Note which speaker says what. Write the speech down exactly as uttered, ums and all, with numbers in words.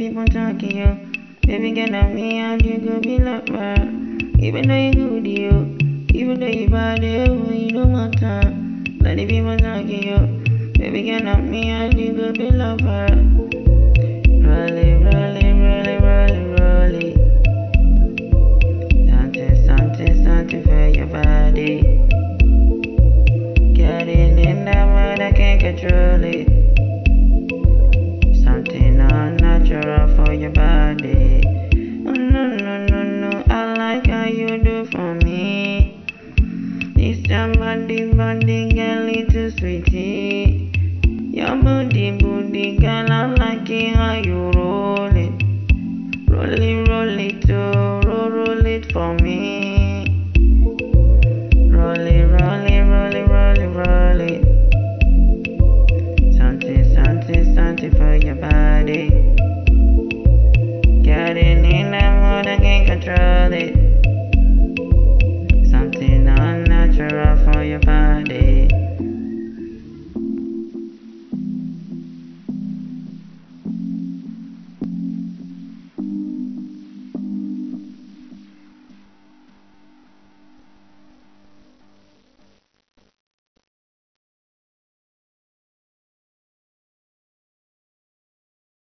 Speaker 1: people talking yo. Baby girl, I'm me and you go be like man. Even though you good yo, even though you bad yo, you don't matter. Let the people talking yo. Baby girl, I'm me and you go be like man.